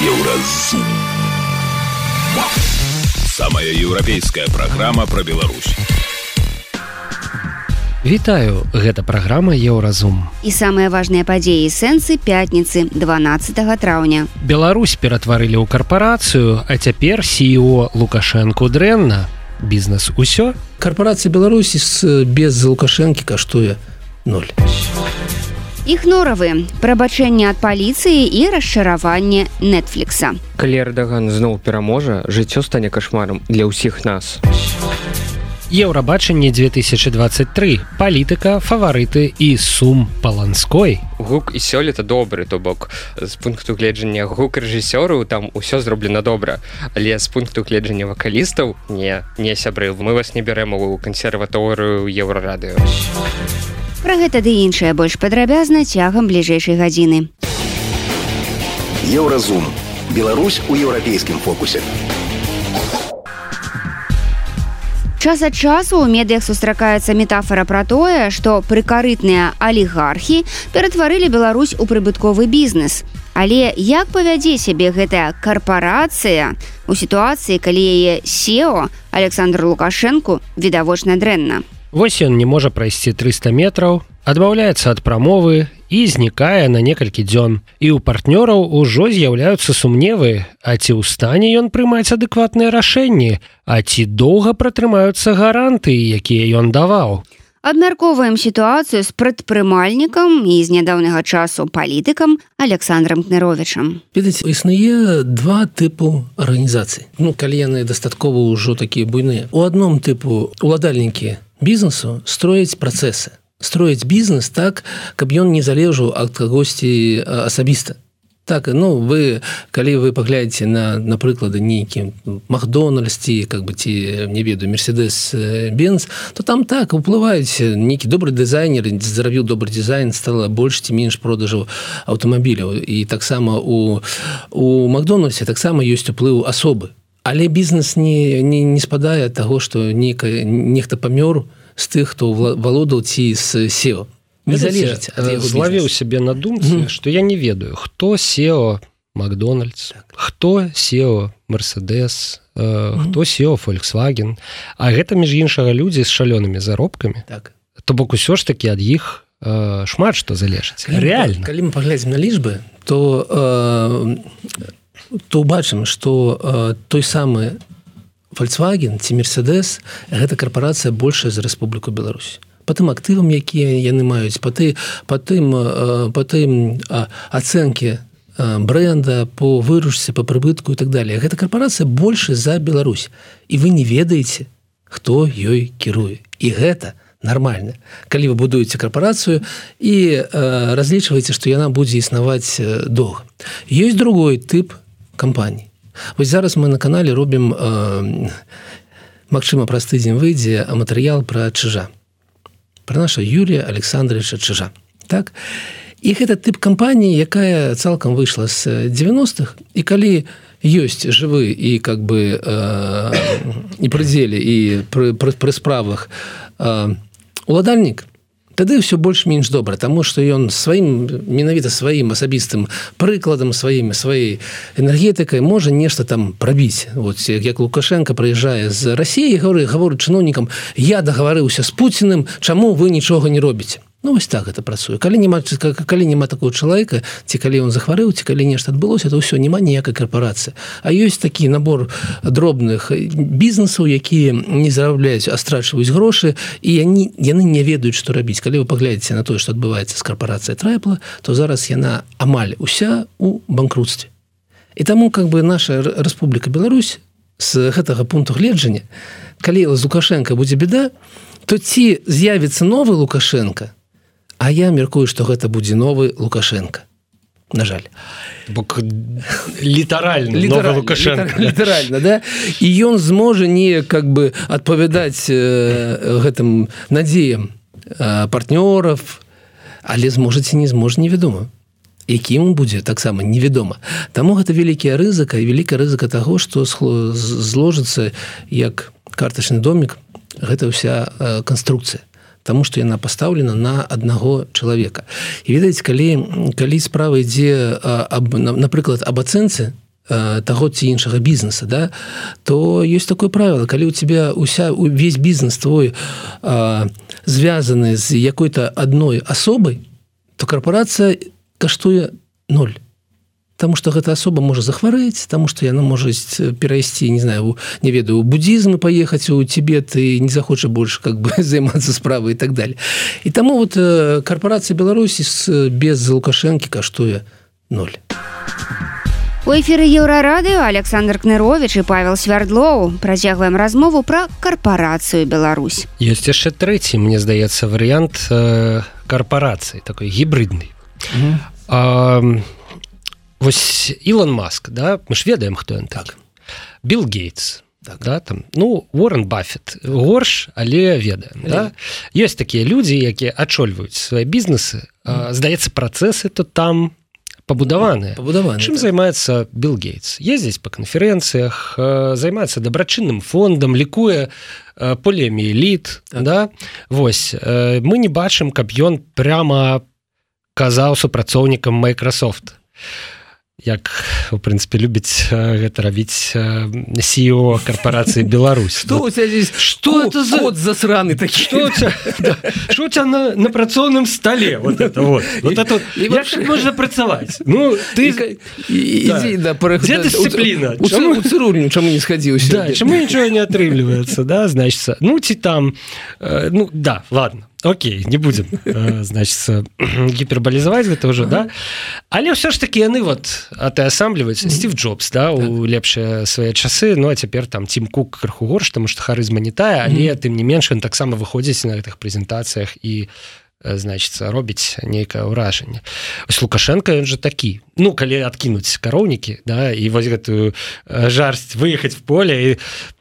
Еўразум. Самая еўрапейская праграма пра Беларусь. Вітаю, гэта праграма Еўразум. І самыя важныя падзеі сэнсы пятніцы 12 траўня. Беларусь ператварылі ў карпарацыю, а цяпер CEO Лукашэнку дрэнна. Бізнес усё? Карпорацыя Беларусі без Лукашэнкі каштуе 0. Ігноравы, прабачэнне ад паліцыі і расчараванне Нетфлікса. Калі Эрдаган зноў пераможа, жыццё стане кашмарам для ўсіх нас. Еўрабачанне 2023. Палітыка, фаварыты і сум Паланской. Гук і сёлета добры, то бок з пункту гледжання гук-рэжысёраў там усё зроблена добра, але з пункту гледжання вакалістаў не сябры, мы вас не бярэм у кансерваторыю Еўрарадыё. Пра гэта ды іншае больш падрабязна цягам бліжэйшай гадзіны. Еўразум. Беларусь у еўрапейскім фокусе. Час ад часу ў медыях сустракаецца метафора пра тое, што прыкарытныя алігархі ператварылі Беларусь у прыбытковы бізнес. Але як павядзе сябе гэтая карпарацыя у сітуацыі, калі яе CEO Александр Лукашэнку відавочна дрэнна? Вось ён не можа прайсці 300 метраў, адмаўляецца ад прамовы і знікае на некалькі дзён. І ў партнёраў ужо з'яўляюцца сумневы, а ці ў стане ён прымаць адэкватныя рашэнні, а ці доўга пратрымаюцца гарантыі, якія ён даваў. Абмяркоўваем сітуацыю з прадпрымальнікам і з нядаўняга часу палітыкам Александром Кныровічам. Ведаеце, існуе два тыпу арганізацый. Калі яны дастаткова ўжо такія буйныя. У адном тыпу уладальнікі бізнесу строяць працэсы. Строіць бізнес так, каб ён не залежаў ад кагосьці асабіста. Так, калі вы паглядзіце на прыклады нейкі Макдональдс ці, не ведаю, Мерседес-Бенц, то там так уплываюць нейкі добры дызайнер, зрабіў добры дызайн, стала больш ці менш продажаў аўтамабіляў. І таксама у Макдональдсе таксама ёсць уплыў асобы. Але бізнес не спадае ад таго, што нехта памёр з тых, хто валодаў ці з SEO. Не залежыць ад яго бізнесу. Злавіў сябе на думцы, што я не ведаю, хто SEO Макдональдс, хто SEO Мерседес, хто SEO Volkswagen. А гэта, між іншага, людзі з шалёнымі заробкамі. Так. То бок усё ж такі ад іх шмат што залежыць. Рэальна. Калі мы паглядзім на лічбы, то ўбачым, што той самы Volkswagen ці Мерседес – гэта карпорацыя большая за Рэспубліку Беларусь. Па тым актывам, якія яны маюць, па тым ацэнкі брэнда, по выручцы, па прыбытку і так далее. Гэта карпорацыя большая за Беларусь. І вы не ведаеце, хто ёй кіруе. І гэта нармальна. Калі вы будуеце карпорацыю і разлічваеце, што яна будзе існаваць доўга. Ёсць другой тып кампаній. Вось зараз мы на канале робім, магчыма, праз тыдзень выйдзе матэрыял пра Чижа. Пра наша Юрія Александровича Чижа. Так? І гэта тып кампаніі, якая цалкам выйшла з 90-х, і калі ёсць жывы і і пры дзеле, і пры справах уладальнік, тады ўсё больш-менш добра, таму што ён менавіта сваім асабістым прыкладам, сваёй энергетыкай можа нешта там прабіць. Як Лукашенко прыязджае з Расіі, гаворыць чыноўнікам: я дагаварыўся з Пуціным, чаму вы нічога не робіце? Вось так гэта працуе. Калі няма такого чалавека, ці калі ён захварэў, ці калі нешта адбылося, то ўсё, няма ніякай карпорацыі. А ёсць такі набор дробных бізнесаў, якія не зарабляюць, а страчваюць грошы, і яны не ведаюць, што рабіць. Калі вы паглядзіце на тое, што адбываецца з карпорацыяй Трайпла, то зараз яна амаль уся ў банкрутстве. І таму наша Рэспубліка Беларусь з гэтага пункту гледжання, калі з Лукашенко будзе беда, то ці з'явіцца новы Лукашенко, а я меркую, што гэта будзе новы Лукашенко. На жаль. Бок літаральна новы Лукашенко. Літаральна, да? І ён зможа неяк адпавядаць гэтым надзеям партнёраў, але зможа ці не зможа, невядома. Якім будзе, таксама невядома. Таму гэта вялікая рызыка, і вялікая рызыка таго, што зложыцца як картачны домік гэта ўся канструкцыя. Таму што яна пастаўлена на аднаго чалавека. І ведаеце, калі справа ідзе, напрыклад, аб ацэнцы таго ці іншага бізнеса, да, то ёсць такое правило, калі у тебя весь бізнес твой звязаны з якой-то адной асобай, то карпорацыя каштуе 0. Таму што гэта асоба можа захварэць, таму што яна можа перайсці, не знаю, не ведаю, у буддізм і паехаць у Тибет і не захоча больш как бы займацца справай і так далее. І таму вот карпорацыя Беларусі без Лукашэнкі каштуе 0. У эфіры Еўрарадыё Александр Кныровіч і Павел Свярдлоў. Працягваем размову пра карпорацыю Беларусь. Ёсць яшчэ трэці, мне здаецца, варыянт карпорацыі, такой гібриднай. Вось Ілон Маск, да, мы ж ведаем, хто ён так. Білл Гейтс, так. Да, там, ну, Уоррен Баффет, горш, але ведаем. Да? Ёсць такія людзі, якія ачольваюць свае бізнесы. Здаецца, працэсы то там пабудаваныя. Чым так. Займаецца Білл Гейтс? Ездзіць па канферэнцыях, займаецца дабрачынным фондам, лікуе поліэміэліт. Так. Да? Вось, мы не бачым, каб ён пряма казаў супрацоўнікам Microsoft. Як, у прынцыпе, любіць гэта рабіць CEO карпорацыі Беларусь. Что у тебя здесь? Что это за код засраный такие? Что у тебя на працоўным столе? Вот это вот. Як так можна працаваць? Ну, ты... Где дисциплина? У цырульню чаму не схадзіўся? Да, чаму нічого не атрымліваецца, да, значится. Ну, ці там... Ну, да, ладно. Окей, не будем, значит, гиперболизовать гэта уже, да? Але ўсё ж таки яны вот атасамбліваюць. Стив Джобс, да, у лепшыя свае часы, ну, а цяпер там Тим Кук крыху горш, таму што харызма не тая, але тым не менш ён таксама выходзіць на гэтых прэзентацыях і, значит, робіць нейкае ўражанне. Вось Лукашенко, ён же такі. Ну, калі адкінуць кароўнікі, да, і вось гэтую жарсць выехаць в поле і...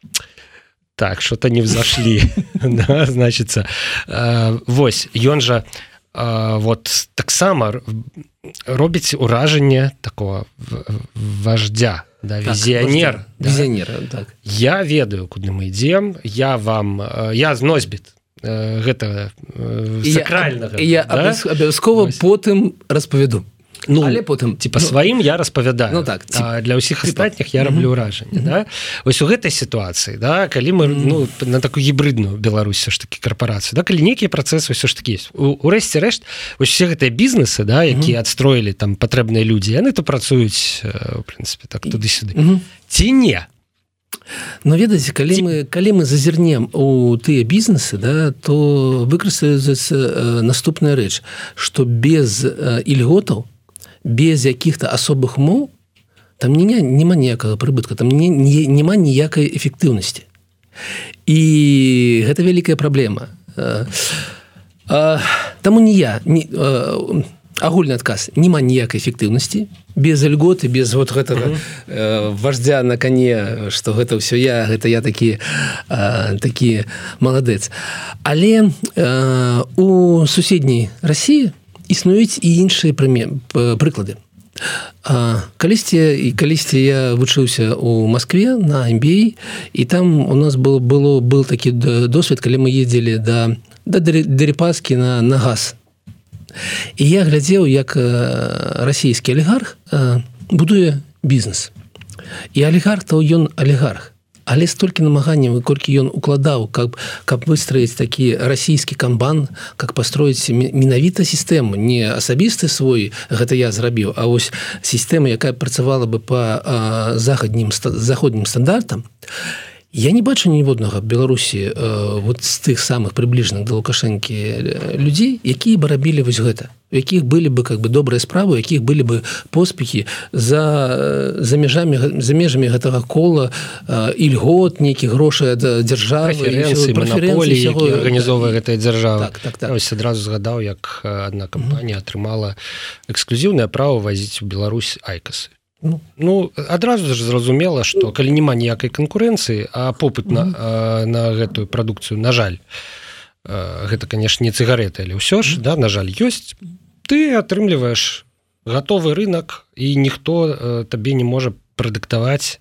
Так, что-то не взошли, да, значится. Вось, ён жа вот таксама робіць уражанне такого вождя, да, візіянер. Так, візіянера, так. Я ведаю, куды мы ідзем, я носьбіт гэтага сакральнага. Я абавязкова потым распавяду. Ну, але потым, типа, сваім я распавядаю. Ну, так, а для ўсіх астатніх я раблю ўражанне. Да? Вось у гэтай сітуацыі, да, калі мы на такую гібридную Беларусь все ж таки карпорацыю, да, калі нейкія працэсы все ж таки есть. Урэшце рэшт, вось усе гэтыя бізнесы, да, якія адстроілі там патрэбныя людзі, яны то працуюць, у прынцыпе, так туды-сюды. Ці не? Но ведаеце, калі мы зазірнем у тыя бізнесы, да, то выкарыстаюцца наступная рэч, што без ільготаў, без якіх-то асобых умоў там няма ніякага прыбытка, там няма ніякай эфектыўнасці. І гэта вялікая праблема. Таму агульны адказ, няма ніякай эфектыўнасці, без льготы, без вот гэтага вождя на коне, што гэта ўсё гэта я такі маладэц. Але у суседняй Расіі існуюць і іншыя прыклады. Калісьці я вучыўся у Москве на MBA, і там у нас был такі досвед, калі мы ездзілі да Дерипаски на газ. І я глядзеў, як расійскі алігарх будуе бізнес. І алігарх, то ён алігарх. Але столькі намаганняў, колькі ён укладаў, каб выстроіць такі расійскі камбан, как пастроіць менавіта сістэму, не асабісты свой, гэта я зрабіў, а вось сістэма, якая працавала бы па заходнім стандартам. Я не бачу ніводнага Беларусі вот з тых самых прыбліжаных да Лукашэнкі людзей, якія бы рабілі вось гэта, у якіх былі бы как бы добрыя справы, у якіх былі бы поспехі за межамі гэтага кола ільгот, нейкіх грошай ад дзяржавы, прэферэнцыі, манаполіі, якія арганізоўвае гэтая дзяржава. Ось адразу згадаў, як адна кампанія атрымала эксклюзіўнае права вазіць у Беларусь айкасы. Ну, адразу ж зразумела, што калі няма ніякай канкурэнцыі, а попыт на гэтую прадукцыю, на жаль, гэта, конечно, не цыгареты, але ўсё ж, да, на жаль, ёсць, ты атрымліваеш гатовы рынок, і ніхто табе не можа прадыктаваць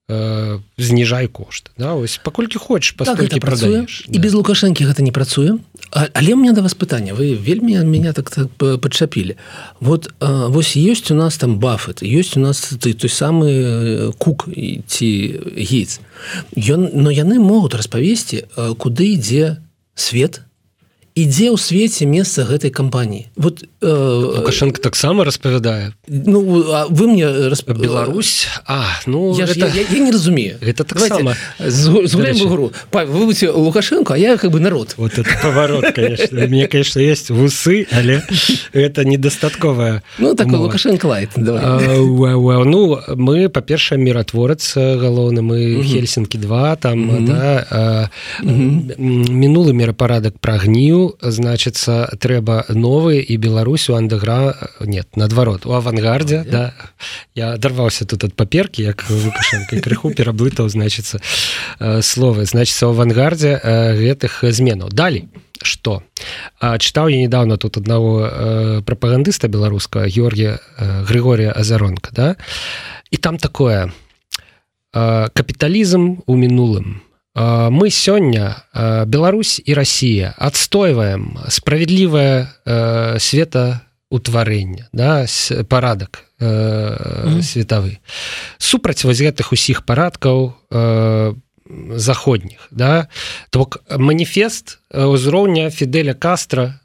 зніжай кошты, да? Ось паколькі хочаш пастолькі прадаеш. І без Лукашэнкі гэта не працуе. Але у меня да вас пытанне, вы вельмі меня так падчапілі. Вот вось ёсць у нас там Баффет, ёсць у нас той самы Кук ці Гейтс. Но яны могуць распавесці, куды ідзе свет, і дзе ў свеце месца гэтай кампаніі. Вот Лукашенко таксама распавядае. Ну, а вы мне Беларусь, я не разумею. Гэта таксама. Згуляем в игру. Вы будете Лукашенко, а я как бы народ. Вот это поворот, конечно. У меня, конечно, есть вусы, але это недостатковая. Ну, такой Лукашенко лайт. Ну, мы, па-першае, міратворац галоўны, мы Хельсінкі-2, там, да, мінулы мірапарадак прагніў, значыцца, трэба новы, і Беларусь у нет, наадварот, у авангардзе, да. Я адарваўся тут ад паперкі, як Лукашенко, і крыху пераблытаў, значыцца, словы. Значыцца, у авангардзе гэтых зменаў. Далей, што? Чытаў я недавно тут аднаго прапагандыста беларускага, Григорія Азаронка, да? І там такое, капіталізм у мінулым. Мы сёння, Беларусь і Россия, адстойваем справядлівае светаўтварэнне, да, парадак светавы. Супраць вось гэтых усіх парадкаў заходніх, да. То бок маніфест узроўня Фідэля Кастра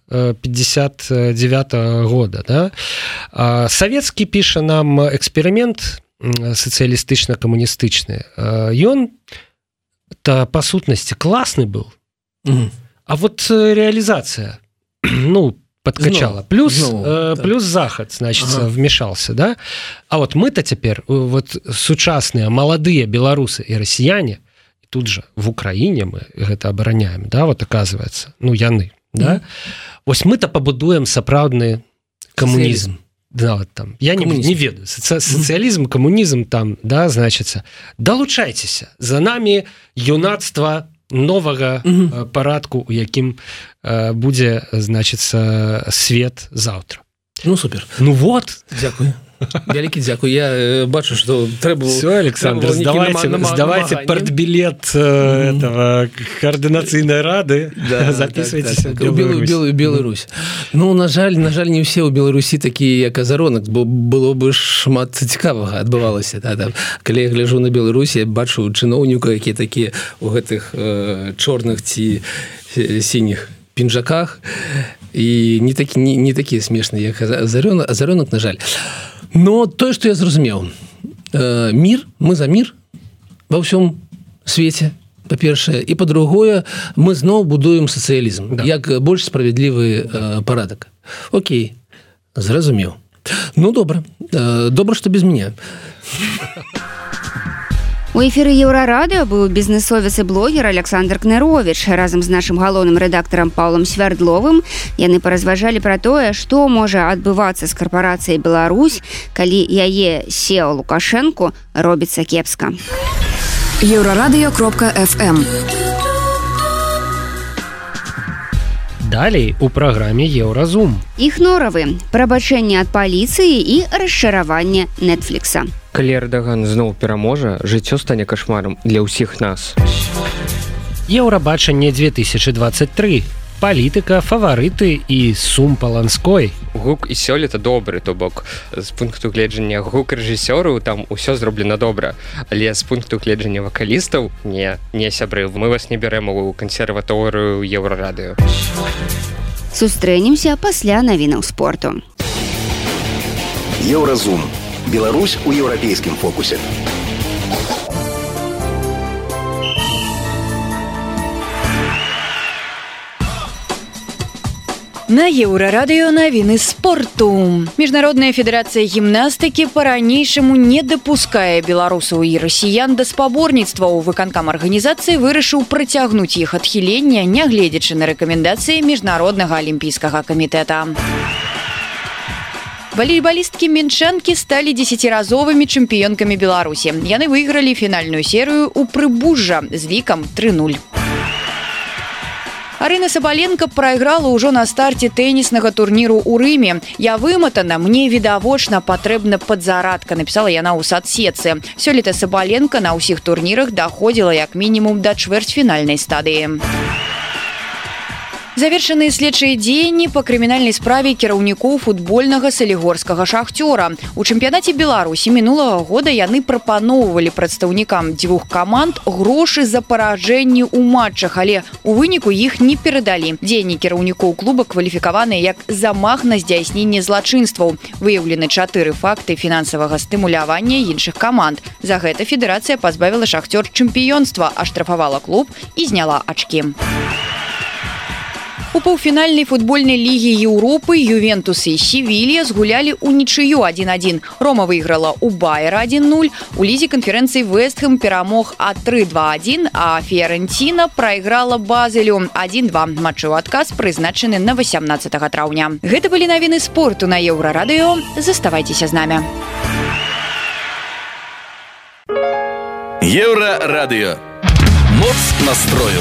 59-го года, да. Савецкі піша нам эксперымент сацыялістычна-камуністычны. Ён по сутнасці классный был, а вот реализация, ну, подкачала. Плюс Захад, значит, вмешался, да? А вот мы-то теперь, вот сучасныя маладыя беларусы и россияне, тут же в Украине мы гэта абараняем, да, вот оказывается, ну, яны, да? Вось мы-то пабудуем сапраўдны коммунизм. Да, вот там. Я не ведаю. Социализм, коммунизм там, да, значится. Долучайтеся. За нами юнацтва новага парадку, у якім будзе, значится, свет заўтра. Ну, супер. Ну вот. Дякую. Вялікі дзякуй. Я бачу, что трэба... Все, Александр, сдавайте партбилет этого координацыйной рады, записывайтесь в Беларусь. Ну, на жаль, не ўсе ў Беларусі такія, як Азаронак, бо было бы шмат цікавага адбывалася. Калі я гляжу на Беларусь, я бачу чыноўніка, якія такія ў гэтых чорных ці сініх пінжаках, і не такія смешныя, як Азаронак, на жаль. Но тое, што я зразумеў, мір, мы за мір ва ўсём свеце, па-першае, і па-другое, мы зноў будуем сацыялізм, да, як больш справядлівы парадак. Окей, зразумеў. Ну, добра, што без мяне. У эфіры Еўрарадыё быў бізнесовец і блогер Александр Кнерович. Разам з нашым галоўным рэдактарам Паўлам Свярдловым яны паразважалі пра тое, што можа адбывацца з карпарацыяй Беларусь, калі яе SEO Лукашенко робіцца кепска. Еўрарадыё.фм. Далей у праграме Еўразум. Іх норавы, прабачэнне ад паліцыі і расчараванне Нетфлікса. Калі Эрдаган зноў пераможа, жыццё стане кашмарам для ўсіх нас. Еўрабачанне 2023. Палітыка, фаварыты і сум Паланской. Гук і сёлета добры, то бок з пункту гледжання гук рэжысёраў там усё зроблена добра, але з пункту гледжання вакалістаў не сябры, мы вас не бярем у кансерваторыю Еўрарадыё. Сустрэнемся пасля навінаў спорту. Еўразум. Беларусь у еўрапейскім фокусе. На Еўрарадыё навіны спорту. Міжнародная федэрацыя гімнастыкі па-ранейшаму не дапускае беларусаў і расіян да спаборніцтваў. Выканкам арганізацыі вырашыў працягнуць іх адхіленне, нягледзячы на рэкамендацыі міжнароднага алімпійскага камітэта. Валейбалісткі мінчанкі сталі 10-разовымі чэмпіёнкамі Беларусі. Яны выйгралі фінальную серыю ў Прыбужжа з лікам 3-0. Арына Сабаленко прайграла ўжо на старце тэніснага турніру ў Рыме. Я выматана, мне відавочна патрэбна падзарадка, напісала яна ў садсетцы. Сёлета Сабаленко на ўсіх турнірах даходзіла як мінімум да чвэрцьфінальнай стадыі. Завершаныя следчыя дзеянні па крымінальнай справе кіраўнікоў футбольнага салігорскага шахцёра. У чэмпіянаце Беларусі мінулага года яны прапаноўвалі прадстаўнікам дзвюх каманд грошы за паражэнні ў матчах, але у выніку іх не перадалі. Дзеянні кіраўнікоў клуба кваліфікаваныя як замах на здзяйсненне злачынстваў. Выяўлены 4 факты фінансавага стымулявання іншых каманд. За гэта федэрацыя пазбавіла шахцёр чэмпіёнства, аштрафавала клуб і зняла ачкі. У паўфінальнай футбольнай лігі Еўропы Ювентус і Севілья згулялі ў нічыю 1-1. Рома выйграла ў Байера 1-0. У лізе канферэнцыі Вэстхэм перамог 3-2-1, а Фіярэнціна прайграла Базелю 1-2. Матчы ў адказ прызначаны на 18 траўня. Гэта былі навіны спорту на Еўрарадыё. Заставайцеся з намі. Еўрарадыё. Моц настрою.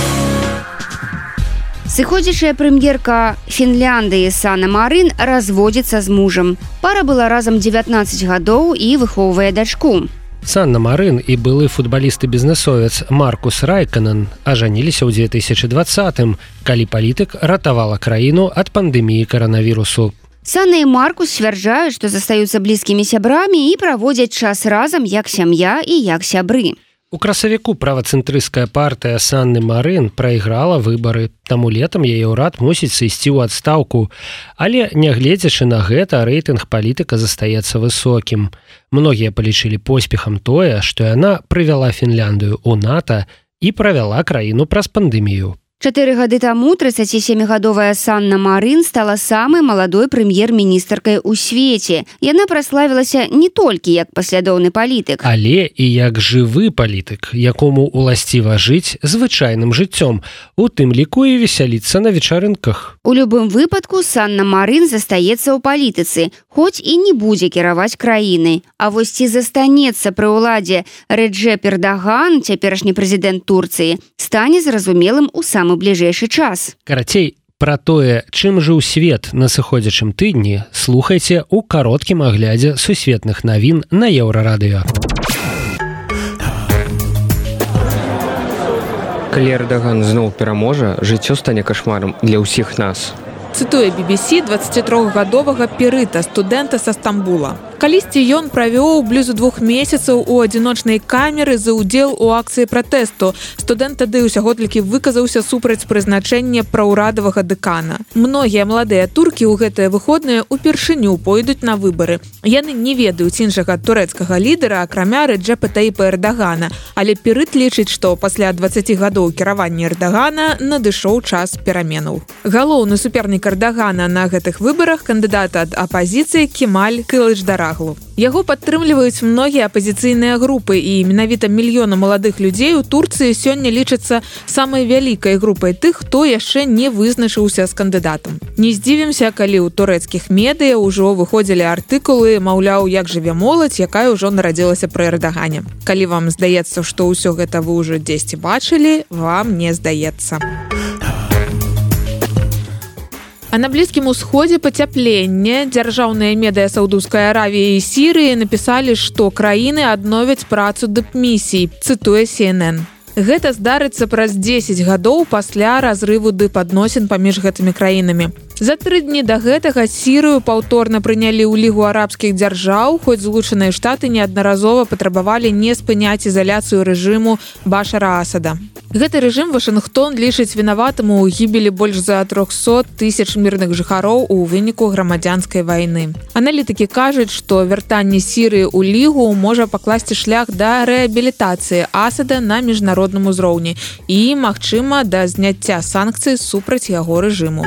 Сыходзячая прэм'ерка Фінляндыі Санна Марин разводзіцца з мужам. Пара была разам 19 гадоў і выхоўвае дачку. Санна Марин і былы футбаліст і бізнесовец Маркус Райканен ажаніліся ў 2020-м, калі палітык ратавала краіну ад пандэміі каранавірусу. Санна і Маркус сцвярджаюць, што застаюцца блізкімі сябрамі і праводзяць час разам як сям'я і як сябры. У красавіку правацэнтрысцкая партыя Санны Марин прайграла выбары, таму летам яе ўрад мусіць сысці ў адстаўку. Але, нягледзячы на гэта, рэйтынг палітыка застаецца высокім. Многія палічылі поспехам тое, што яна прывяла Фінляндыю ў НАТО і правяла краіну праз пандэмію. 4 гады таму 37-гадовая Санна Марин стала самай маладой прэм'ер-міністркай у свеце. Яна праславілася не толькі як паслядоўны палітык, але і як жывы палітык, якому уласціва жыць звычайным жыццём, у тым ліку і весяліцца на вечарынках. У любым выпадку Санна Марин застаецца ў палітыцы, хоць і не будзе кіраваць краінай. А вось ці застанецца пры ўладзе Реджеп Эрдоган, цяперашні прэзідэнт Турцыі, стане зразумелым у самы бліжэйшы час. Карацей, пра тое, чым жыў свет на сыходзячым тыдні, слухайце ў кароткім аглядзе сусветных навін на Еўрарадыё. Калі Эрдоган зноў пераможа, жыццё стане кашмарам для ўсіх нас. Цытуе BBC 23-гадовага Перыта, студэнта са Стамбула. Калісьці ён правёў блізу 2 месяцаў у адзіночнай камеры за ўдзел у акцыі пратэсту. Студэнт тады ўсяго толькі выказаўся супраць прызначэння праўрадавага дэкана. Многія маладыя туркі ў гэтыя выходныя упершыню пойдуць на выбары. Яны не ведаюць іншага турэцкага лідара, акрамя Реджепа Таіпа Эрдогана. Але Перыт лічыць, што пасля 20 гадоў кіравання Эрдогана надышоў час пераменаў. Галоўны супернік Эрдогана на гэтых выбарах кандыдат ад апазіцыі Кемаль Кылычдараглу. Яго падтрымліваюць многія апазіцыйныя групы, і менавіта мільёна маладых людзей у Турцыі сёння лічацца самай вялікай групай тых, хто яшчэ не вызначыўся з кандыдатам. Не здзівімся, калі ў турэцкіх медыя ўжо выходзілі артыкулы, маўляў, як жыве моладзь, якая ўжо нарадзілася пры Эрдогане. Калі вам здаецца, што ўсё гэта вы ўжо дзесьці бачылі, вам не здаецца. А на Блізкім Усходзе пацяпленне. Дзяржаўныя медыя Саўдаўскай Аравіі і Сірыі напісалі, што краіны адновяць працу дыпмісій, цытуе CNN. Гэта здарыцца праз 10 гадоў пасля разрыву дыпадносін паміж гэтымі краінамі. За 3 дні да гэтага Сірыю паўторна прынялі ў Лігу арабскіх дзяржаў, хоць Злучаныя Штаты неаднаразова патрабавалі не спыняць ізаляцыю рэжыму Башара Асада. Гэты рэжым Вашынгтон лічыць вінаватым у гібелі больш за 300 тысяч мірных жыхароў у выніку грамадзянскай вайны. Аналітыкі кажуць, што вяртанне Сірыі ў Лігу можа пакласці шлях да рэабілітацыі Асада на міжнародным узроўні і, магчыма, да зняцця санкцый супраць яго рэжыму.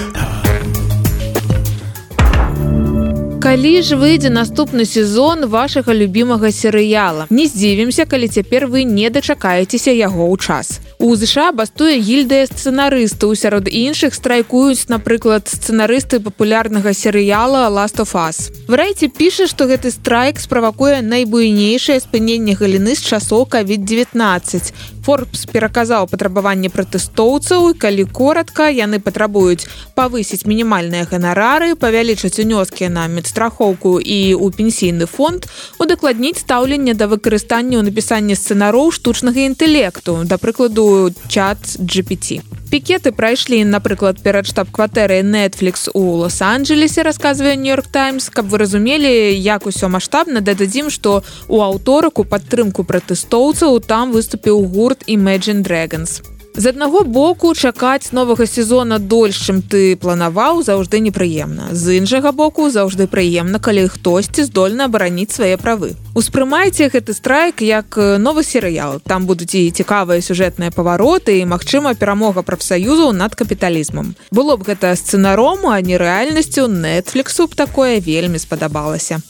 Калі ж выйдзе наступны сезон вашага любімага серыяла? Не здзівімся, калі цяпер вы не дачакаецеся яго ў час. У ЗША бастуе гільдыя сцэнарыстаў, сярод іншых страйкуюць, напрыклад, сцэнарысты папулярнага серыяла Last of Us. Variety піша, што гэты страйк справакуе найбуйнейшае спыненне галіны з часоў COVID-19. Forbes пераказаў патрабаванні пратэстоўцаў, і калі коротка, яны патрабуюць павысіць мінімальныя ганарары, павялічыць унёскі на медстрахоўку і ў пенсійны фонд, удакладніць стаўленне да выкарыстання ў напісанні сцэнароў штучнага інтэлекту, да прыкладу, чат GPT. Пікеты прайшлі, напрыклад, перад штаб-кватэрай Netflix у Лос-Анджелесе, расказвае Нью-Йорк Таймс. Каб вы разумелі, як усё маштабна, дададзім, што у аўторак у падтрымку пратэстоўцаў там выступіў гурт Imagine Dragons. З аднаго боку, чакаць новага сезона дольш, чым ты планаваў, заўжды непрыемна. З іншага боку, заўжды прыемна, калі хтосьці здольны абараніць свае правы. Успрымайце гэты страйк як новы серыял. Там будуць і цікавыя сюжэтныя павароты, і, магчыма, перамога прафсаюзаў над капіталізмам. Было б гэта сцэнаром, а не рэальнасцю, Netflixу б такое вельмі спадабалася.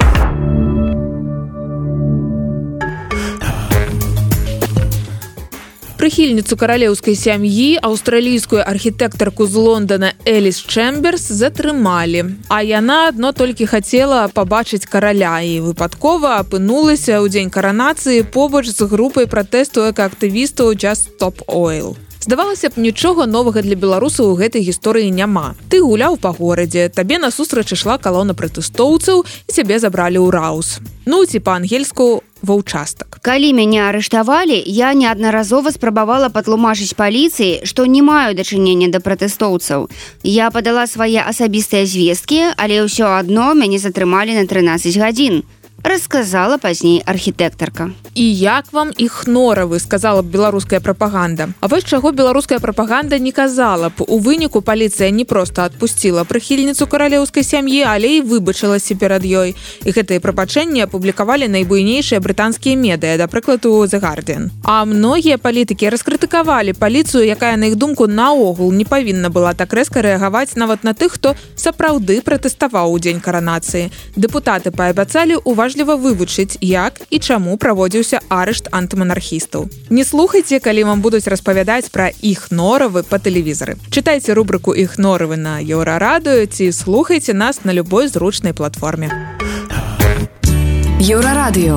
Прыхільніцу каралеўскай сям'і, аўстралійскую архітэктарку з Лондона Эліс Чэмберс затрымалі. А яна адно толькі хацела пабачыць караля і выпадкова апынулася ў дзень каранацыі побач з групай пратэсту экаактывістаў Just Stop Oil. Здавалася б, нічога новага для беларусаў у гэтай гісторыі няма. Ты гуляў па горадзе, табе насустрач ішла калона пратэстоўцаў і цябе забралі ў Раус. Ну, ці па-ангельску ва ўчастак. Калі мяне арыштавалі, я неаднаразова спрабавала патлумачыць паліцыі, што не маю дачынення да пратэстоўцаў. Я падала свае асабістыя звесткі, але ўсё адно мяне затрымалі на 13 гадзін. Расказала пазней архітэктарка. І як вам іх норавы, сказала б беларуская прапаганда. А вось чаго беларуская прапаганда не казала б. У выніку паліцыя не проста адпусціла прыхільніцу каралеўскай сям'і, але і выбачылася перад ёй. І гэтыя прабачэнні апублікавалі найбуйнейшыя брытанскія медыя, да прыкладу The Guardian. А многія палітыкі раскрытыкавалі паліцыю, якая, на іх думку, наогул не павінна была так рэзка рэагаваць нават на тых, хто сапраўды пратэставаў у дзень каранацыі. Дэпутаты паабяцалі уважліва вывучыць, як і чаму праводзіўся арышт антыманархістаў. Не слухайце, калі вам будуць распавядаць пра іх норавы па тэлевізары. Чытайце рубрыку «Іх норавы» на Еўрарадыё ці слухайце нас на любой зручнай платформе. Еўрарадыё.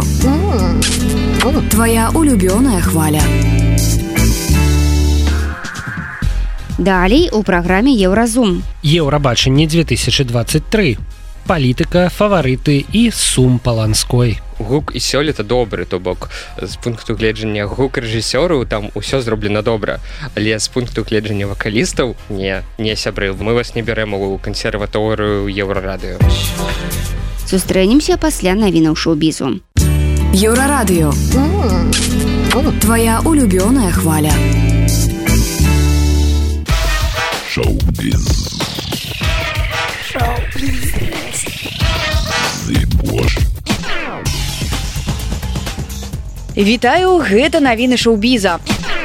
Твоя улюбёная хваля. Далей у праграме «Еўразум». Еўрабачанне 2023. Палітыка, фаварыты і сум Паланской. Гук і сёлета добры, то бок з пункту гледжання гук-рэжысёраў там усё зроблена добра, але з пункту гледжання вакалістаў не сябры, мы вас не бярэм у кансерваторыю Еўрарадыё. Сустрэнемся пасля навінаў шоу-бізу. Еўрарадыё. Твоя улюбёная хваля. Шоу-біз. Вітаю, гэта навіны шоу-біза.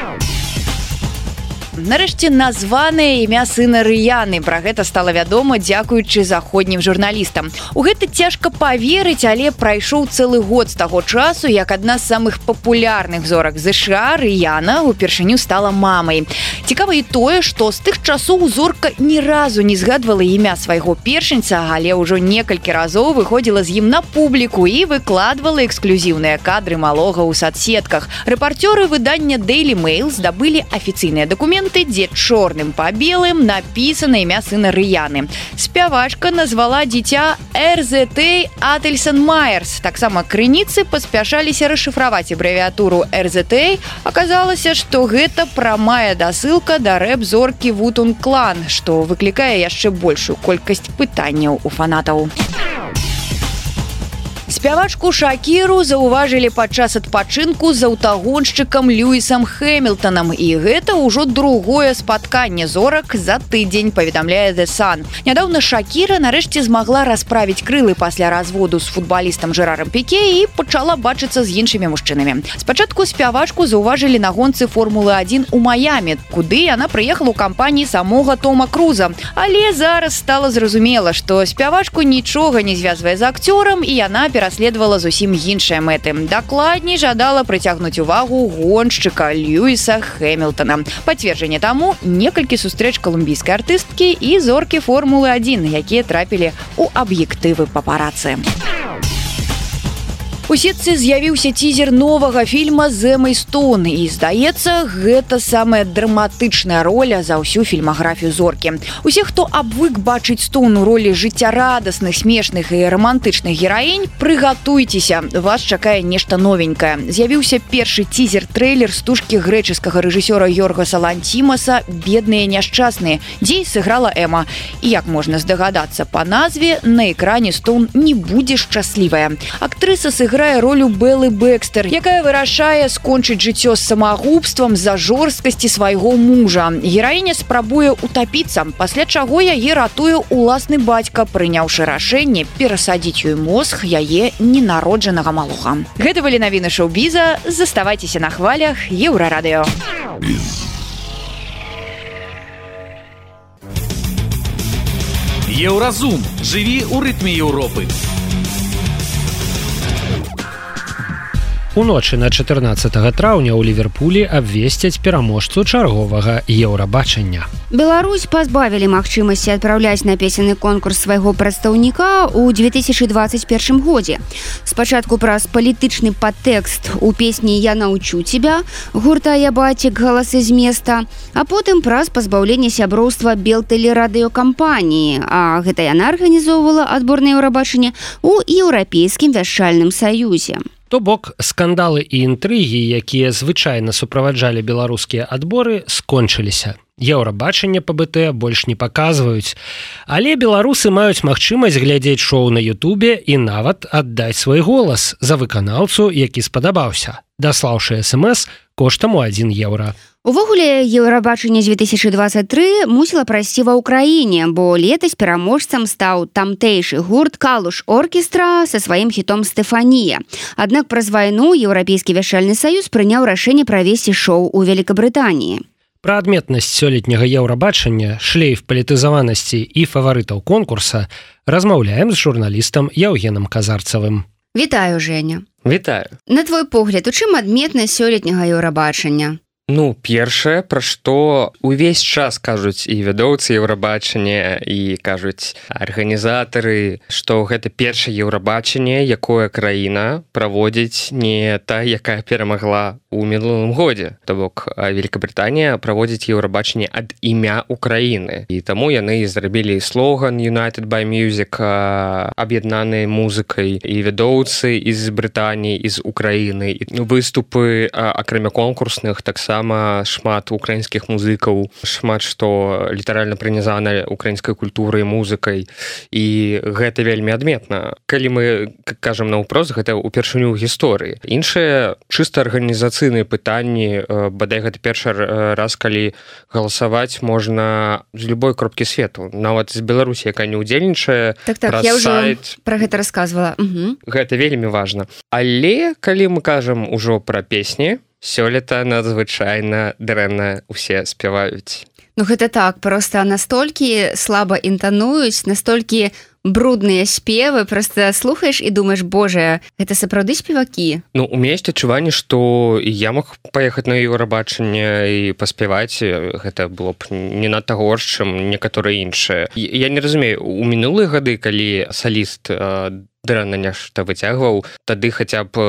Нарэшце названае імя сына Рыяны. Пра гэта стала вядома дзякуючы заходнім журналістам. У гэта цяжка паверыць, але прайшоў цэлы год з таго часу, як адна з самых папулярных зорак ЗША Рыяна упершыню стала мамай. Цікава і тое, што з тых часоў зорка ні разу не згадвала імя свайго першынца, але ўжо некалькі разоў выходзіла з ім на публіку і выкладвала эксклюзіўныя кадры малога ў садсетках. Рэпарцёры выдання Daily Mail здабылі афіцыйныя дакументы, дзе чорным па белым напісана імя сына Рыяны. Спявачка назвала дзіця RZT Ательсон Майерс. Таксама крыніцы паспяшаліся расшыфраваць абрэвіатуру RZT. Аказалася, што гэта прамая дасылка да рэп-зоркі Wu-Tang Clan, што выклікае яшчэ большую колькасць пытанняў у фанатаў. Спявачку Шакіру заўважылі падчас адпачынку з аўтагоншчыкам Льюісам Хэмілтанам, і гэта ўжо другое спатканне зорак за тыдзень, паведамляе The Sun. Нядаўна Шакіра нарэшце змагла расправіць крылы пасля разводу з футбалістам Жерарам Піке і пачала бачыцца з іншымі мужчынамі. Спачатку спявачку заўважылі на гонцы Формулы-1 у Маямі, куды яна прыехала ў кампаніі самога Тома Круза. Але зараз стала зразумела, што спявачку нічога не звязвае з акцёрам, і яна пераследавала зусім іншыя мэты. Дакладней жадала прыцягнуць увагу гоншчыка Льюіса Хэмілтана. Пацверджанне таму некалькі сустрэч калумбійскай артысткі і зоркі Формулы-1, якія трапілі ў аб'ектывы папарацы. У сетцы з'явіўся тизер новага фільма з Эмай Стоун, і, здаецца, гэта самая драматычная роля за ўсю фільмаграфію зоркі. Усе, хто абвык бачыць Стоун у ролі жыццярадасных, смешных і романтычных гераінь, прыгатуйцеся, вас чакае нешта новенькае. З'явіўся першы тизер-трэйлер стужкі грэчаскага рэжысёра Йоргаса Ланцімаса «Бедныя няшчасныя», дзе сыграла Эма. І, як можна здагадацца па назве, на экране Стоун не будзе шчаслівая. Актрыса сыграе ролю Беллы Бэкстер, якая вырашае скончыць жыццё з самагубствам з-за жорсткасці свайго мужа. Гераіня спрабуе утапіцца, пасля чаго яе ратуе уласны бацька, прыняўшы рашэнне перасадзіць ёй мозг яе ненароджанага малога. Гэта былі навіны шоу-біза. Заставайцеся на хвалях Еўрарадыё. Еўразум. Жыві ў рытме Еўропы. Уночы на 14 траўня ў Ліверпулі абвесцяць пераможцу чарговага Еўрабачання. Беларусь пазбавілі магчымасці адпраўляць на песенны конкурс свайго прадстаўніка ў 2021 годзе. Спачатку праз палітычны падтэкст у песні «Я научу тебя» гурта «Ябатик. Галасы з места», а потым праз пазбаўленне сяброўства Белтэлерадыёкампаніі, а гэта яна арганізоўвала адбор на Еўрабачанне ў Еўрапейскім вяшчальным саюзе. То бок, скандалы і інтрыгі, якія звычайна суправаджалі беларускія адборы, скончыліся. Еўрабачанне па БТ больш не паказваюць, але беларусы маюць магчымасць глядзець шоу на Ютубе і нават аддаць свой голас за выканаўцу, які спадабаўся, даслаўшы смс коштам у 1 еўра. Увогуле, Еўрабачанне 2023 мусіла прайсці ва ўкраіне, бо летась пераможцам стаў тамтэйшы гурт «Калуш Оркестра» са сваім хітом «Стэфанія». Аднак праз вайну Еўрапейскі вяшчальны саюз прыняў рашэнне правесці шоу ў Вялікабрытаніі. Пра адметнасць сёлетняга Еўрабачання, шлейф палітызаванасці і фаварытаў конкурса размаўляем з журналістам Яўгенам Казарцавым. Вітаю, Женя. Вітаю. На твой погляд, у чым адметнасць сёлетняга Еўрабачання? Ну, першае, пра што увесь час кажуць і вядоўцы Еўрабачання, і кажуць арганізатары, што гэта першае Еўрабачанне, якое краіна праводзіць не та, якая перамагла ў мінулым годзе. То бок, Великабрытанія праводзіць Еўрабачанне ад імя Украіны. І таму яны зрабілі слоган «United by Music», аб'яднаныя музыкай, і вядоўцы з Брытаніі, і з Украіны, і выступы, акрамя конкурсных, таксама шмат украінскіх музыкаў, шмат што літаральна прынязана украінскай культурай, музыкай, і гэта вельмі адметна. Калі мы кажам наўпрост, гэта ўпершыню ў гісторыі. Іншыя чыста арганізацыйныя пытанні, бадай гэта першы раз, калі галасаваць можна з любой кропкі свету, нават з Беларусі, якая не ўдзельнічае, праз я ўжо пра гэта расказвала. Гэта вельмі важна. Але калі мы кажам ужо пра песні, сёлета надзвычайна дрэнна ўсе спяваюць. Ну гэта так, проста настолькі слаба інтануюць, настолькі брудныя спевы, проста слухаеш і думаеш, боже, гэта сапраўды спевакі? Ну, у мяне ёсць адчуванне, што і я мог паехаць на Еўрабачанне і паспяваць, гэта было б не надта горш, чым некаторыя іншыя. Я не разумею, у мінулыя гады, калі саліст дрэнна нешта выцягваў, тады хаця б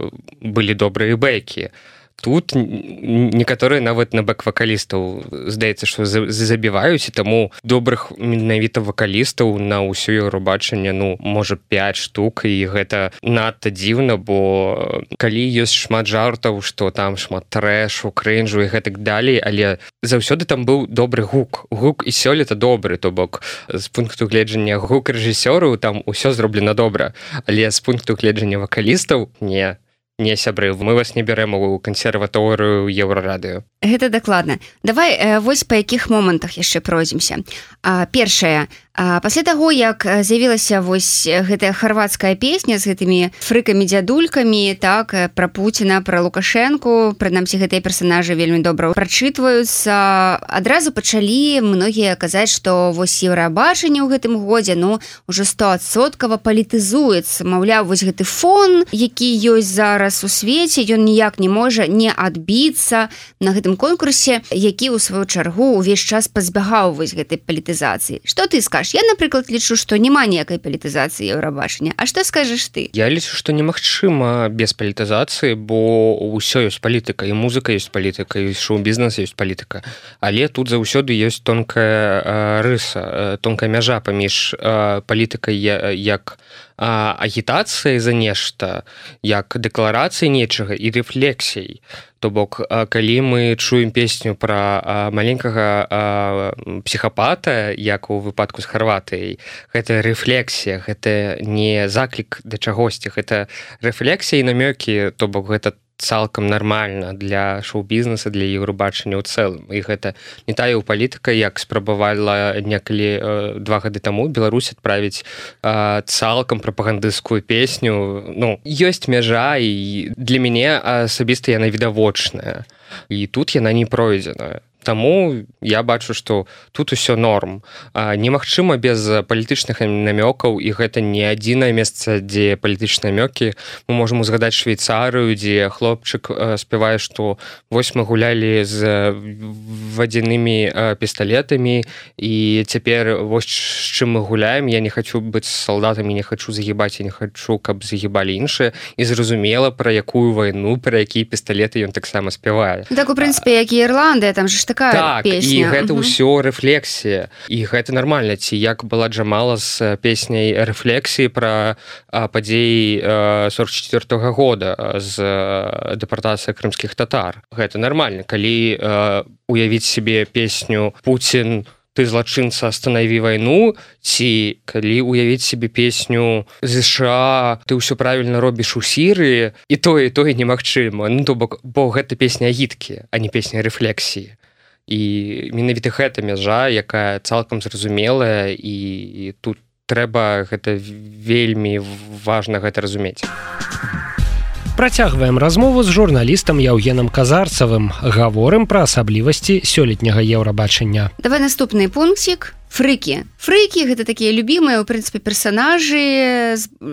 былі добрыя бэкі. Тут некаторыя нават на бэк-вакалістаў, здаецца, што забіваюць, і таму добрых менавіта вакалістаў на ўсё Еўрабачанне, ну, можа, 5 штук, і гэта надта дзіўна, бо калі ёсць шмат жартаў, што там шмат трэшу, крынжу і гэтак далей, але заўсёды там быў добры гук. Гук і сёлета добры, то бок з пункту гледжання гук рэжысёраў там усё зроблена добра, але з пункту гледжання вакалістаў не, сябры, мы вас не бярем у кансерваторыю Еўрарадыё. Гэта дакладна. Давай вось па якіх момантах яшчэ пройдземся. Першае, пасля таго, як з'явілася вось гэтая харвацкая песня з гэтымі фрыкамі-дзядулькамі, так, пра Пуціна, пра Лукашэнку, прынамсі гэтыя персанажы вельмі добра прачытваюцца, адразу пачалі многія казаць, што вось Еўрабачанне ў гэтым годзе, ну, ужо 100% палітызуецца. Маўляў, вось гэты фон, які ёсць зараз у свеце, ён ніяк не можа не адбіцца на гэтым конкурсе, які ў сваю чаргу ўвесь час пазбягаў вось гэтай палітызацыі. Што ты скажаш? Еўрабач. Я, напрыклад, лічу, што няма ніякай палітызацыі Еўрабачання. А што скажаш ты? Я лічу, што немагчыма без палітызацыі, бо ўсё ёсць палітыка, і музыка ёсць палітыка, і шоу-бізнес ёсць палітыка. Але тут заўсёды ёсць тонкая рыса, тонкая мяжа паміж палітыкай як агітацыяй за нешта, як дэкларацыяй нечага і рэфлексіяй. То бок, калі мы чуем песню пра маленькага псіхапата, як у выпадку з Харватыяй, гэта рэфлексія, гэта не заклік да чагосьці, гэта рэфлексія і намёкі, то бок гэта цалкам нармальна для шоу-бізнеса, для Еўрабачання ў цэлым. І гэта не тая ў палітыка, як спрабавала некалі 2 гады таму Беларусь адправіць цалкам прапагандысцкую песню. Ну, ёсць мяжа, і для мяне асабіста яна відавочная. І тут яна не пройдзеная. Таму я бачу, што тут усё норм. Немагчыма без палітычных намёкаў, і гэта не адзінае месца, дзе палітычныя намёкі. Мы можам узгадаць Швейцарыю, дзе хлопчык спявае, што вось мы гулялі з вадзянымі пісталетамі, і цяпер вось з чым мы гуляем. Я не хачу быць салдатамі, не хачу загібаць, я не хачу, каб загібалі іншыя. І зразумела, пра якую вайну, пра якія пісталеты ён таксама спявае. Так, у прынцыпе, як і Ірландыя, там же ж такая песня. І гэта ўсё рэфлексія. І гэта нармальна. Ці як была Джамала з песняй рэфлексіі пра падзеі 44-го года з дэпартацыі крымскіх татар. Гэта нармальна. Калі уявіць себе песню «Путін, ты злачынца, останови вайну», ці калі уявіць себе песню «ЗША, ты ўсё правільна робіш у Сірыі», і тое немагчыма. Ну, то бок, бо гэта песня агіткі, а не песня рэфлексіі. І менавіта гэта мяжа, якая цалкам зразумелая, і тут трэба гэта вельмі важна гэта разумець. Працягваем размову з журналістам Яўгенам Казарцавым. Гаворым пра асаблівасці сёлетняга Еўрабачання. Давай наступны пунктик. Фрыкі. Фрыкі — гэта такія любімыя, у прынцыпе, персанажы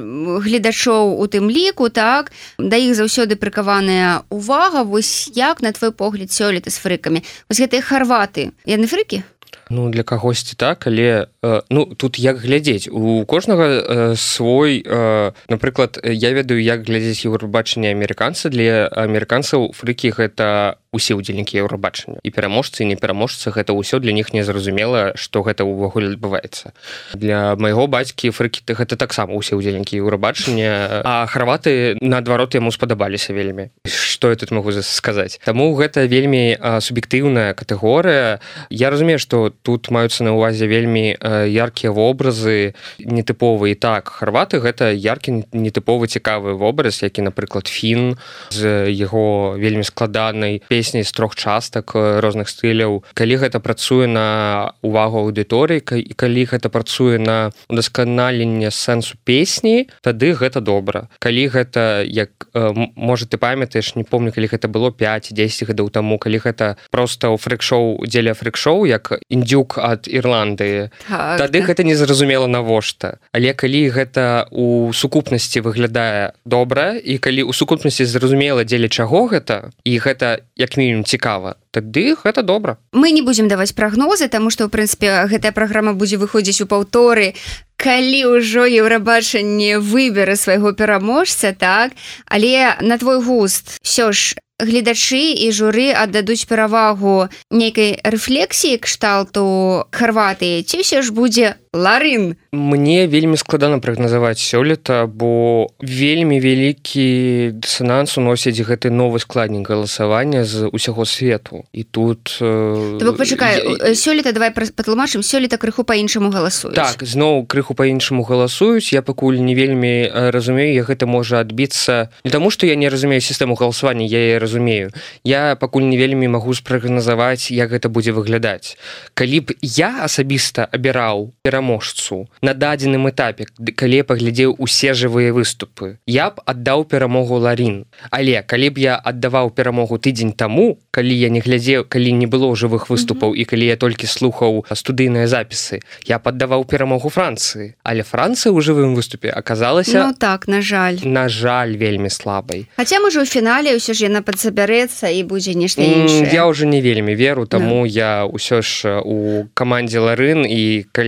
гледачоў у тым ліку, так? Да іх заўсёды прыкаваная ўвага. Вось як, на твой погляд, сёлета з фрыкамі? Вось гэтыя харваты. Яны фрыкі? Ну, для кагосьці так, але тут як глядзець. У кожнага свой, напрыклад, я ведаю, як глядзець Еўрабачанне амерыканца. Для амерыканцаў фрыкі — гэта усе ўдзельнікі Еўрабачання. І пераможцы, і непераможцы, гэта ўсё для них незразумела, што гэта ўвогуле адбываецца. Для майго бацькі фрыкі — гэта таксама ўсе ўдзельнікі Еўрабачання, а харваты, наадварот, яму спадабаліся вельмі. Што я тут магу сказаць? Таму гэта вельмі суб'ектыўная катэгорыя. Я разумею, што тут маюцца на ўвазе вельмі яркія вобразы, нетыповыя. І так, харваты — гэта яркі, нетыповы, цікавы вобраз, які, напрыклад, Фін з яго вельмі складанай песняй з 3 частак розных стыляў. Калі гэта працуе на увагу аўдыторыі, і калі гэта працуе на удасканаленне сэнсу песні, тады гэта добра. Калі гэта, як, можа, ты памятаеш, не помню, калі гэта было 5-10 гадоў таму, калі гэта проста ў фрык-шоу дзеля фрык-шоу, як індзюк ад Ірландыі, тады гэта незразумела навошта. Але калі гэта ў сукупнасці выглядае добра, і калі ў сукупнасці зразумела дзеля чаго гэта, і гэта як мінімум цікава, тады гэта добра. Мы не будзем даваць прагнозы, таму што, ў прынцыпе, гэтая праграма будзе выходзіць у паўторы, калі ўжо Еўрабачанне выбере свайго пераможца, так? Але на твой густ ўсё ж гледачы і журы аддадуць перавагу нейкай рэфлексіі кшталту Харватыі, ці ўсё ж будзе Ларын? Мне вельмі складана прагназаваць сёлета, бо вельмі вялікі дысананс уносіць гэты новы складнік галасавання з усяго свету. І тут... То бок, пачакай, сёлета, давай патлумачым, сёлета крыху па-іншаму галасуюць. Так, зноў крыху па-іншаму галасуюць. Я пакуль не вельмі разумею, як гэта можа адбіцца. Не таму, што я не разумею сістэму галасавання, я яе разумею. Я пакуль не вельмі магу спрагназаваць, як гэта будзе выглядаць. Калі б я асабіста абіраў пераможцу на дадзеным этапе, калі я паглядзеў усе жывыя выступы, я б аддаў перамогу Ларын. Але калі б я аддаваў перамогу тыдзень таму, калі я не глядзеў, калі не было жывых выступаў і калі я толькі слухаў студыйныя запісы, я б аддаваў перамогу Францыі. Але Францыя ў жывым выступе аказалася... Ну так, на жаль. На жаль, вельмі слабай. Хаця, можа, у фінале ўсё ж яна падсабярэцца і будзе нешта іншае. Я ўжо не вельмі веру, таму я ўсё ж у камандзе Ларын, і калі яна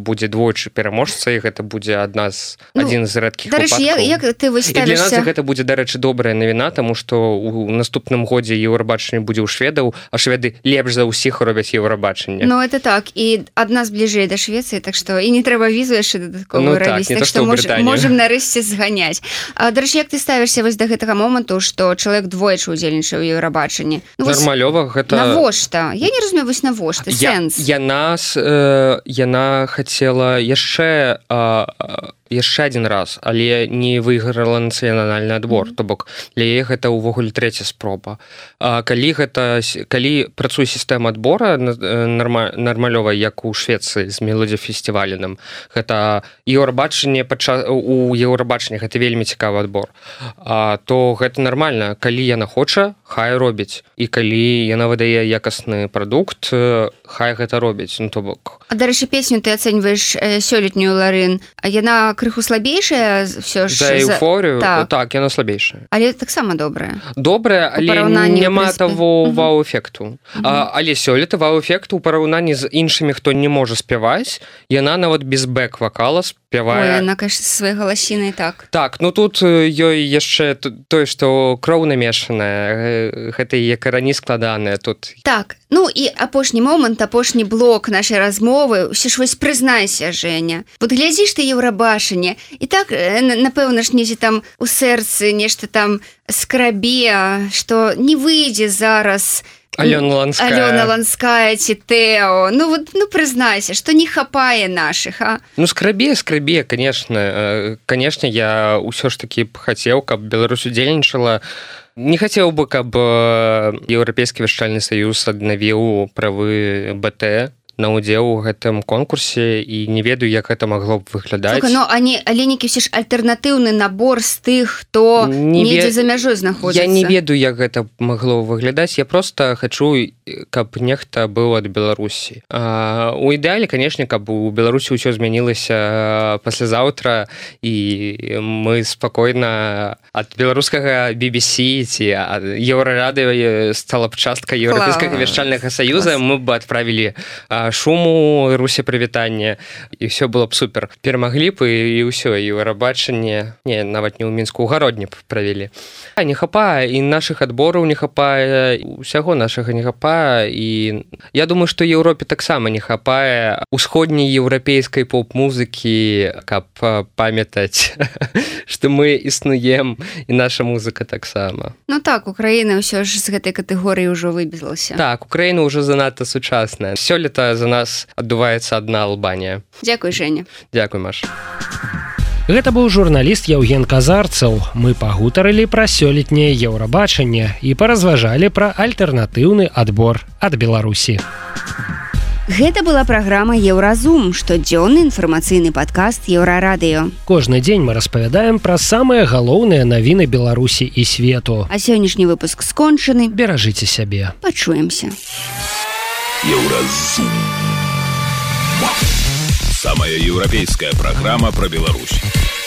будзе двойчы пераможца, і гэта будзе адзін з рэдкіх выпадкаў. Як ты І для нас гэта будзе, дарэчы, добрая навіна, таму што ў наступным годзе Еўрабачанне будзе ў шведаў, а шведы лепш за ўсіх робяць Еўрабачанне. Ну, это так, і ад нас бліжэй да Швецыі, так што і не трэба візу яшчэ дадатковую рабіць, так што можам нарэшце зганяць. Дарэчы, як ты ставішся вось да гэтага моманту, што чалавек двойчы ўдзельнічае ў Еўрабачанні? Нармалёва гэта... Навошта? Я не разумею, вось навошта, сэнс. Яна хацела яшчэ адзін раз, але не выйграла нацыянальны адбор, то бок для яе гэта ўвогуле трэця спроба. Калі працуе сістэма адбора нармалёва, як у Швецыі з мелодзіяфестываленым, гэта Еўрабачанне у Еўрабачанні гэта вельмі цікавы адбор, то гэта нармальна, калі яна хоча, хай робіць, і калі яна выдае якасны прадукт, хай гэта робіць, ну то бок. А дарэчы, песню ты ацэньваеш сёлетнюю, Ларын, яна крыху слабейшая ўсё ж? За эйфорыю? Так, яна слабейшая. Але таксама добрая. Добрая, але няма таго вау-эфекту. Але сёлета вау-эфекту ў параўнанні з іншымі, хто не можа спяваць, яна нават без бэк-вакала спявае. Ой, яна, конечно, сваёй галасінай, так. Так, ну тут ёй яшчэ тое, што кроў намешаная, гэта яе карані складаныя тут. Так, ну і апошні момант, апошні блок нашай размовы, ўсё ж вось прызнайся, Женя. Вот глядзіш ты Еўрабачанне, і так, напэўна ж, недзе там у сэрцы нешта там скрабе, што не выйдзе зараз Алёна Ланская ці Тэо. Ну прызнайся, што не хапае нашых, а? Ну скрабе, конечно, я ўсё ж такі б хацеў, каб Беларусь удзельнічала. Не хацеў бы, каб Еўрапейскі вяшчальны саюз аднавіў правы БТ на ўдзел у гэтым конкурсе, і не ведаю, як гэта магло б выглядаць. Ну, аленікі ўсе ж альтэрнатыўны набор з тых, хто недзе за мяжой знаходзіцца. Я не ведаю, як гэта магло выглядаць. Я проста хачу, каб нехта быў ад Беларусі. У ідэале, канешне, каб у Беларусі ўсё змянілася паслязаўтра, і мы спакойна ад беларускага BBC ці Еўрарадыё стала б часткай Еўрапейскага вяшчальнага саюза, мы б адправілі шуму, Русе прывітанне, і ўсё было б супер. Перамаглі б, і ўсё, і Еўрабачанне, нават не ў Мінску, у Гародні б правілі. Не хапае, і нашых адбораў не хапае, усяго нашага не хапае, і я думаю, што Еўропе таксама не хапае усходняй еўрапейскай поп-музыкі, каб памятаць, што мы існуем, і наша музыка таксама. Ну так, Украіна ўсё ж з гэтай катэгорыі ўжо выбезлася. Так, Украіна ўжо занадта сучасная. Сёлета за нас адбываецца адна Албанія. Дзякуй, Женя. Дзякуй, Маш. Гэта быў журналіст Яўген Казарцаў. Мы пагутарылі пра сёлетняе Еўрабачанне і паразважалі пра альтэрнатыўны адбор ад Беларусі. Гэта была праграма «Еўразум», штодзённы інфармацыйны падкаст Еўрарадыё. Кожны дзень мы распавядаем пра самыя галоўныя навіны Беларусі і свету. А сённяшні выпуск скончаны. Беражыце сябе. Пачуемся. Еўразум. Самая еўрапейская программа про Беларусь.